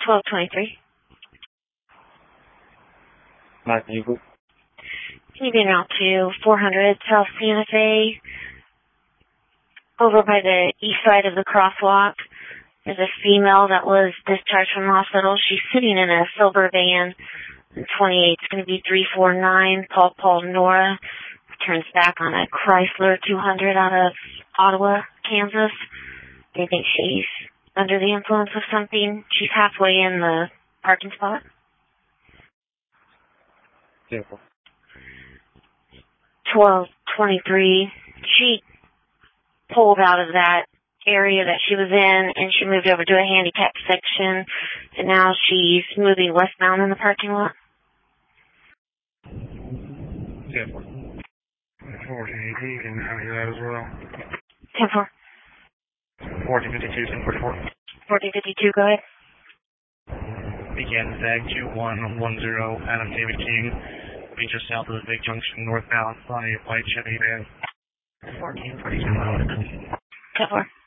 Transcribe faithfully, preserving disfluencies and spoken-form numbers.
twelve twenty-three. Mike Eagle. Can you be now to four hundred South Santa Fe, over by the east side of the crosswalk? There's a female that was discharged from the hospital. She's sitting in a silver van. twenty-eight is going to be three four nine. Paul Paul Nora turns back on a Chrysler two hundred out of Ottawa, Kansas. They think she's under the influence of something. She's halfway in the parking spot. Yeah. twelve twenty-three. She pulled out of that area that she was in, and she moved over to a handicap section, and now she's moving westbound in the parking lot. Yeah. fourteen eighty, can copy that as well. ten four. fourteen fifty-two, ten forty-four. fourteen fifty-two, go ahead. Begin tag two one one zero, Adam David King, be just south of the Big Junction, northbound by white Chevy van. fourteen forty-two. ten four.